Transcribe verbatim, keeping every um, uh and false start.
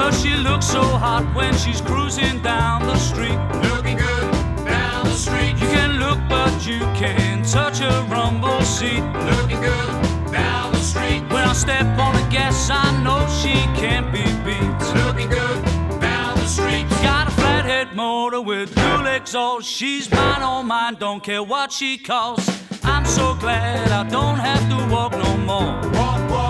Well, she looks so hot when she's cruising down the street. Looking good down the street. You can look, but you can't touch a rumble seat. Looking good down the street. When I step on the gas, I know she can't be beat. Looking good down the street. Got a flathead motor with dual exhaust. She's mine, oh mine, don't care what she costs. I'm so glad I don't have to walk no more. Walk, walk.